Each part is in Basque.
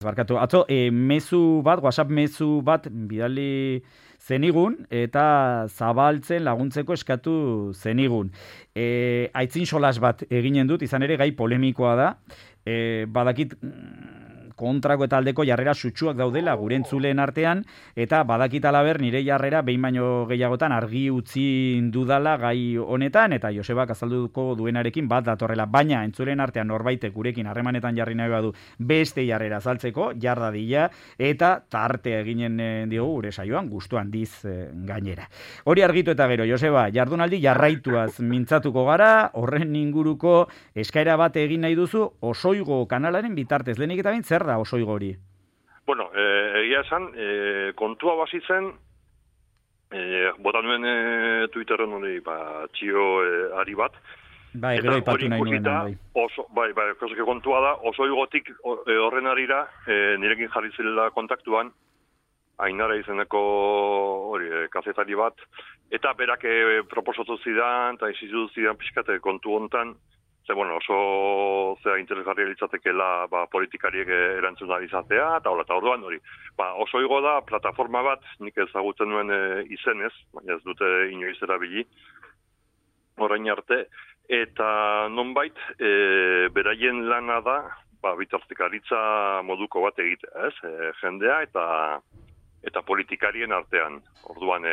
Barkatu, atzo, mezu bat, WhatsApp mezu bat bidali zenigun eta zabaltzen laguntzeko eskatu zenigun. Aitzin solas bat eginen dut, izan ere gai polemikoa da. Badakit kontrako eta aldeko jarrera sutsuak daudela gure entzuleen artean, eta badakit alaber nire jarrera behin baino gehiagotan argi utzi dudala gai honetan, eta Josebak azalduko duenarekin bat datorrela. Baina entzuleen artean norbaitek gurekin harremanetan jarri nahi badu beste jarrera azaltzeko, jarda dila, eta tartea eginen diogu gure saioan, gustu handiz gainera. Hori argitu eta gero, Joseba, jardunaldi jarraituaz mintzatuko gara, horren inguruko eskaera bat egin nahi duzu, Osoigo kanalaren bitartez. Lehenik eta bain, zer da Osoigo hori? Bueno, egia esan, kontua bazitzen, bota nuen Twitterren hori, txio ari bat. Bai, gero ipatu nahi nuen. Bai, kontua da, Osoigotik horren arira, nirekin jarri zela kontaktuan, Ainara izeneko kazetari bat, eta berak proposatu zidan, eta izitu zidan pixkate kontu hontan, oso interesgarria litzatekeela politikariek erantzuna izatea, eta orduan hori. Osoigo da plataforma bat, nik ezagutzen nuen izenez, baina ez dute inoiz erabili, orain arte, eta nonbait, beraien lana da, bitartekaritza moduko bat egitea, ez? Jendea eta politikarien artean. Orduan,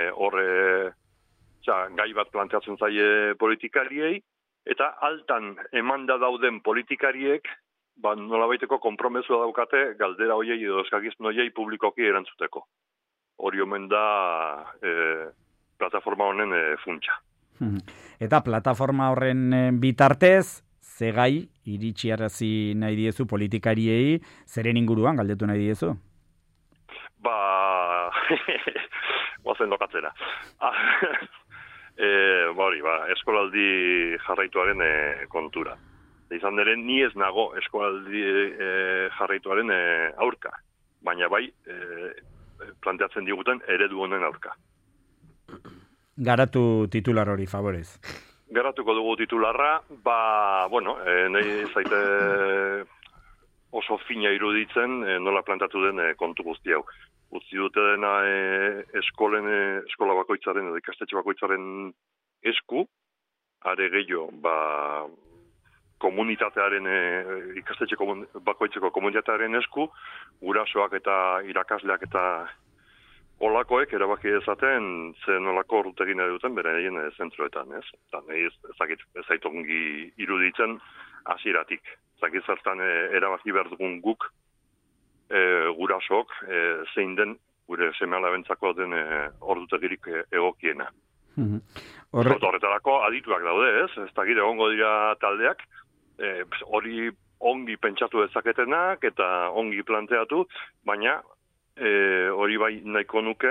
gai bat planteatzen zaie politikariei, eta altan emanda dauden politikariek, nolabaiteko konpromesua daukate galdera hoiei edo eskakizun hoiei publikoki erantzuteko. Hori omen da plataforma honen funtsa. Eta plataforma horren bitartez, ze gai iritsiarazi nahi diezu politikariei, zeren inguruan galdetu nahi diezu? Guazen lokatzera. Eskolaldi jarraituaren kontura. Izan ere, ni ez nago eskolaldi jarraituaren aurka, baina bai planteatzen diguten eredu honen aurka. Garatu titular hori, favorez. Garatuko dugu titularra, nahi zaite oso fina iruditzen nola plantatu den kontu guzti hau. Utzi dute dena eskola bakoitzaren edo ikastetxe bakoitzaren esku, are gehiago, komunitatearen, ikastetxe bakoitzeko komunitatearen esku, gurasoak eta irakasleak eta olakoek erabaki dezaten zen olako ordutegin duten beraien zentroetan, ez? Eta nahi ezait ongi iruditzen hasieratik. Ezakit zertan erabaki behar dugun guk gurasok zein den gure seme-alabentzako den ordutegirik egokiena. Horretarako adituak daude, ez? Ez dakit egongo dira taldeak, hori ongi pentsatu dezaketenak eta ongi planteatu, baina hori bai nahiko nuke,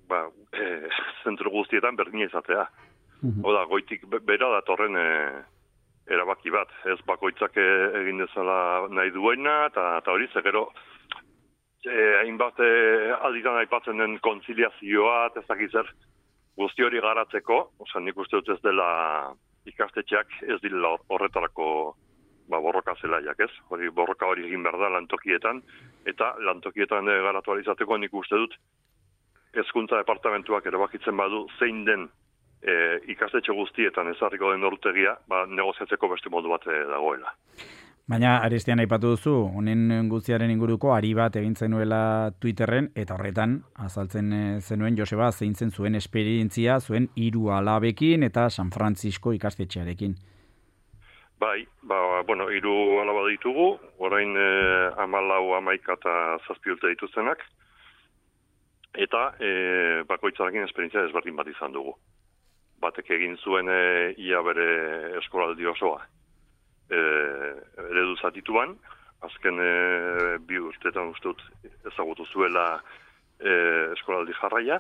zentro guztietan berdina izatea. Oda, goitik bera datorren erabaki bat, ez bakoitzak egin dezala nahi duena, eta hori zegero hainbat alditan aipatzen den kontziliazioa, ez dakitzer guzti hori garatzeko, nik uste dut ez dela ikastetxeak ez dira horretarako borroka zelaiak, ez? Borroka hori egin behar da lantokietan, eta lantokietan garatu alizateko nik uste dut hezkuntza departamentuak erabakitzen badu zein den ikastetxe guztietan ezarriko den ordutegia, negoziatzeko beste modu bat dagoela. Baina, Aristian aipatu duzu, honen guztiaren inguruko ari bat egin zenuela Twitterren, eta horretan, azaltzen zenuen, Joseba, zein zen zuen esperientzia, zuen 3 alabekin eta San Francisco ikastetxearekin. Bai, 3 alaba ditugu, orain 14, 11 eta 7 urte dituztenak, eta bakoitzarekin esperientzia desberdin bat izan dugu. Batek egin zuen ia bere eskolaldi osoa eredu zatituan, azken 2 urteetan uste dut ezagutu zuela eskolaldi jarraia,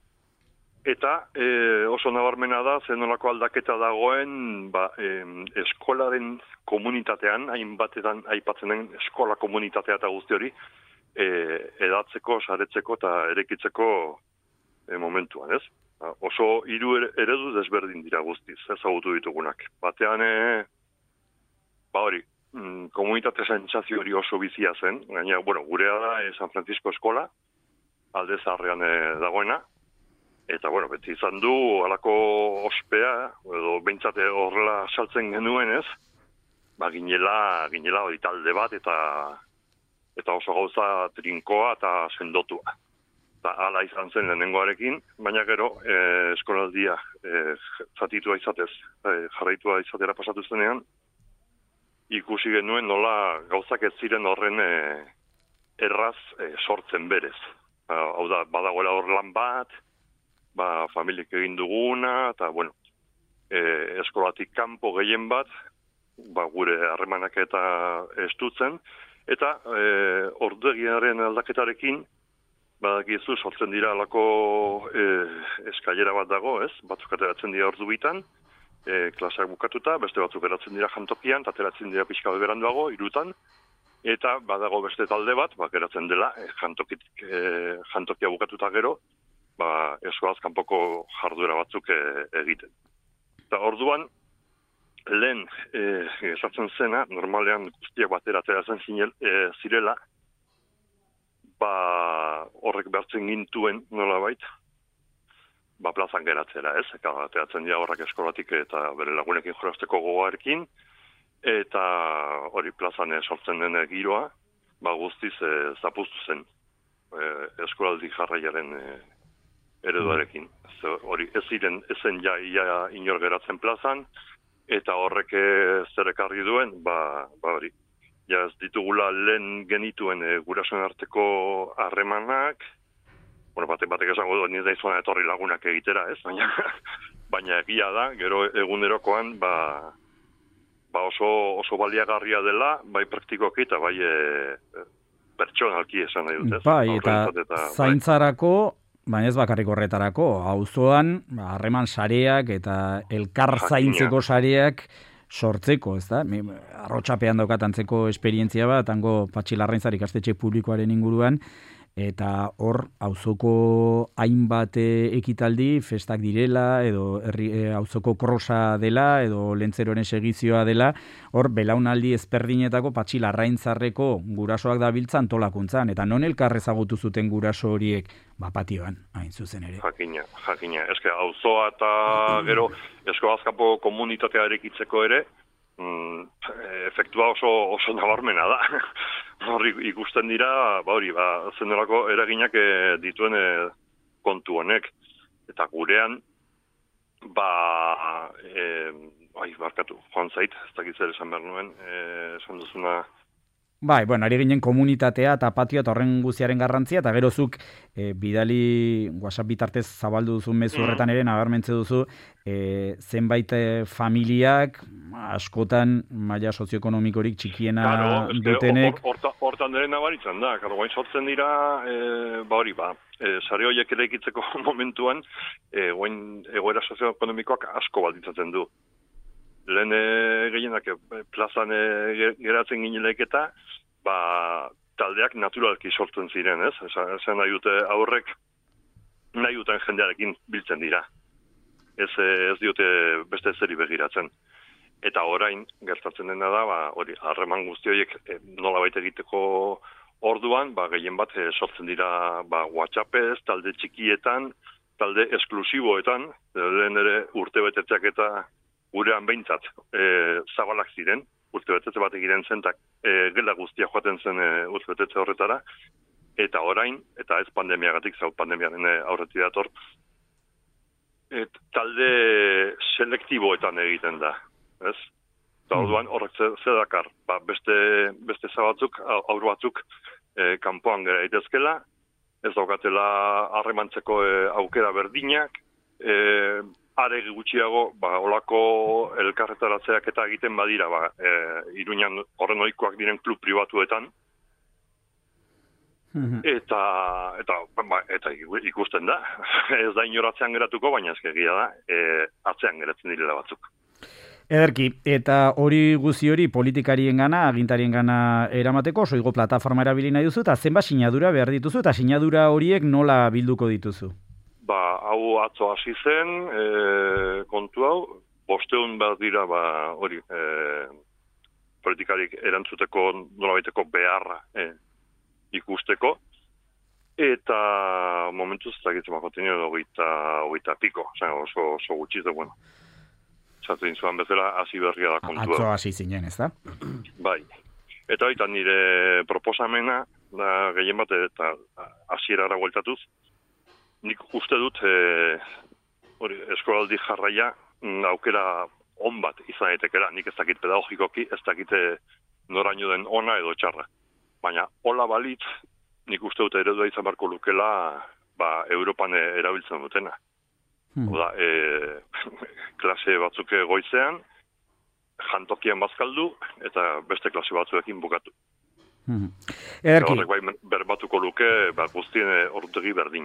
eta oso nabarmena da zenolako aldaketa dagoen eskolaren komunitatean, hainbatetan aipatzen den eskola komunitatea eta guzti hori edatzeko, saretzeko eta erekitzeko momentuan, ez? Oso 3 eredu desberdin dira guztiz, ezagutu ditugunak. Batean, komunitate sentsazio hori oso bizia zen. Gaina, bueno, gurea da San Francisco eskola, alde zaharrean dagoena. Eta, bueno, beti izan du, alako ospea, edo behintzate horrela saltzen genuen ez, ginela hori talde bat, eta oso gauza trinkoa eta sendotua. Eta ala izan zen lehenengoarekin, baina gero eskolaldia zatitua izatez, jarraitua izatera pasatu zenean, ikusi genuen nola gauzak ez ziren horren erraz sortzen berez. Hau da, badagoela hor lan bat, familiek egin duguna, eta, bueno, eskolatik kanpo gehien bat, gure harremanak eta estutzen, eta orduegiaren aldaketarekin, badakizu sortzen dira alako eskailera bat dago, ez? Batzuk ateratzen dira ordu bitan, klaseak bukatuta, beste batzuk eratzen dira jantokian, eta ateratzen dira pixka beranduago, 3:00, eta badago beste talde bat, geratzen dela, jantokia bukatuta gero, eskolaz kanpoko jarduera batzuk egiten. Eta orduan, lehen esatzen zena, normalean guztiak batera ateratzen zirela, horrek behartzen gintuen nolabait, plazan geratzera, ez? Ateratzen dira horrak eskolatik eta bere lagunekin jolasteko gogoarekin, eta hori plazan sortzen den giroa, guztiz zapuztu zen eskolaldi jarraiaren ereduarekin. Hori ezen ia inor geratzen plazan, eta horrek zer ekarri duen, hori. Ja ez ditugula lehen genituen gurasoen arteko harremanak, batek esango du, nire daizuan etorri lagunak egitera, ez? Baina egia da, gero egunerokoan, oso baliagarria dela, bai praktikoki eta bai pertsonalki esan nahi dut, ez? Bai, eta zaintzarako, baina ez bakarrik horretarako, auzoan harreman sareak eta elkar zaintzeko sareak sortzeko, ez da? Arrotxapean daukat antzeko esperientzia bat, hango Patxilarraintzar ikastetxe publikoaren inguruan, eta hor auzoko hainbat ekitaldi, festak direla, edo auzoko krosa dela, edo lentzeroren segizioa dela, hor belaunaldi ezberdinetako Patxilarraintzarreko gurasoak dabiltza antolakuntzan, eta non elkar ezagutu zuten guraso horiek, patioan, hain zuzen ere. Jakina. Eske auzoa eta gero eskolazkapo komunitatea erekitzeko ere, efektua oso nabarmena da. Horri ikusten dira, zenolako eraginak dituen kontu honek. Eta gurean, barkatu, joan zait, ez dakitzer esan behar nuen, esan duzuna. Bai, ari ginen komunitatea eta patioa eta horren guziaren garrantzia, eta gerozuk bidali WhatsApp bitartez zabaldu duzun mezu horretan ere, nabarmentze duzu, zenbait familiak, askotan maila sozioekonomikorik txikiena dutenek. Hortan dere nabaritzen da, guain sortzen dira, sare horiek ere ikitzeko momentuan, guain egoera sozioekonomikoak asko balditzatzen du. Lehen gehienak plazan geratzen ginelek eta taldeak naturalki sortzen ziren, ez? Esan nahi dute aurrek nahi duten jendearekin biltzen dira. Ez diote beste zeri begiratzen. Eta orain gertatzen dena da, hori harreman guzti horiek nolabait egiteko orduan, gehien bat sortzen dira WhatsAppez, talde txikietan, talde esklusiboetan, lehen ere urtebetetzeak eta gurean behintzat zabalak ziren, urtebetetze bat egiten zentak gela guztia joaten zen urtebetetze horretara, eta orain, eta ez pandemiagatik, pandemiaren aurretik dator, talde selektiboetan egiten da, ez? Eta orduan horrek zedakar, beste zabatzuk, aur batzuk kanpoan gera daitezkela, ez daukatela harremantzeko aukera berdinak, are gutxiago, olako elkarretaratzeak eta egiten badira, Iruñan horren ohikoak diren klub pribatuetan, eta ikusten da, ez da inoratzean geratuko, baina ezkegia da, atzean geratzen direla batzuk. Ederki, eta hori guzi hori politikarien gana, agintarien gana eramateko, soigo plataforma erabili nahi duzu, eta zenba sinadura behar dituzu, eta sinadura horiek nola bilduko dituzu? Hau atzo hasi zen, kontu hau, 500 behar dira hori politikarik erantzuteko nolabaiteko beharra ikusteko, eta momentuz ez dakitzen makotenio hogeita piko, oso gutxiz da, bueno. Zaten zuan bezala, hasi berria da kontua. Atzo hasi zinen, ez da? Bai. Eta baita nire proposamena, da gehien bat, eta hasierara gueltatuz, nik uste dut, eskolaldi jarraia aukera on bat izan daitekela. Nik ez dakit pedagogikoki, ez dakite noraino den ona edo txarra. Baina hola balitz, nik uste dut eredua izan barko lukela Europan erabiltzen dutena. Oda, klase batzuk goizean, jantokian bazkaldu, eta beste klase batzuekin bukatu. Ederki. Horrek bai berbatuko luke, guztien ordutegi berdin.